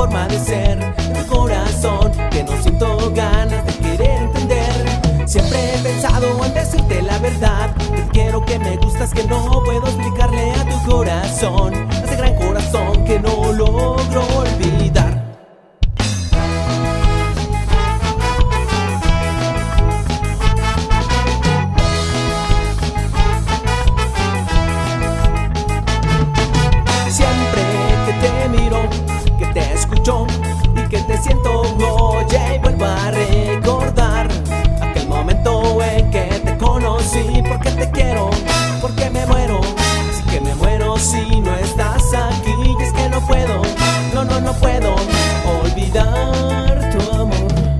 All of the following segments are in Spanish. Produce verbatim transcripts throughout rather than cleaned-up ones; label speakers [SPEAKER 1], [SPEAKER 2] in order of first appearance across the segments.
[SPEAKER 1] forma de ser, en tu corazón, que no siento ganas de querer entender. Siempre he pensado en decirte la verdad, que quiero, que me gustas, que no puedo explicarle a tu corazón, a ese gran corazón que no logro olvidar. Siempre que te miro, que te escucho y que te siento, oye, y vuelvo a recordar aquel momento en que te conocí. Porque te quiero, porque me muero, sí que me muero si no estás aquí. Y es que no puedo, no, no, no puedo olvidar tu amor.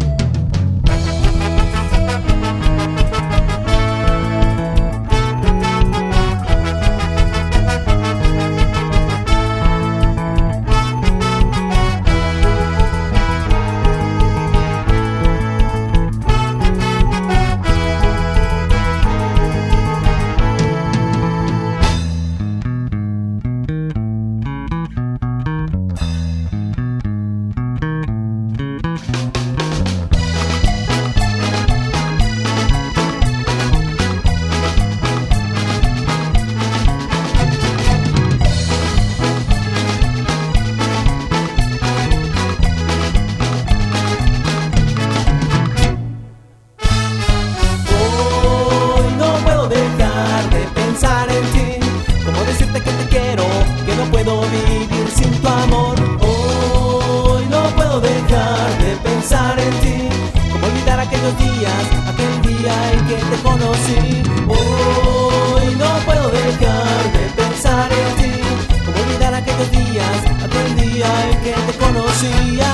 [SPEAKER 1] Puedo vivir sin tu amor. Hoy no puedo dejar de pensar en ti. Cómo olvidar aquellos días, aquel día en que te conocí. Hoy no puedo dejar de pensar en ti. Cómo olvidar aquellos días, aquel día en que te conocí.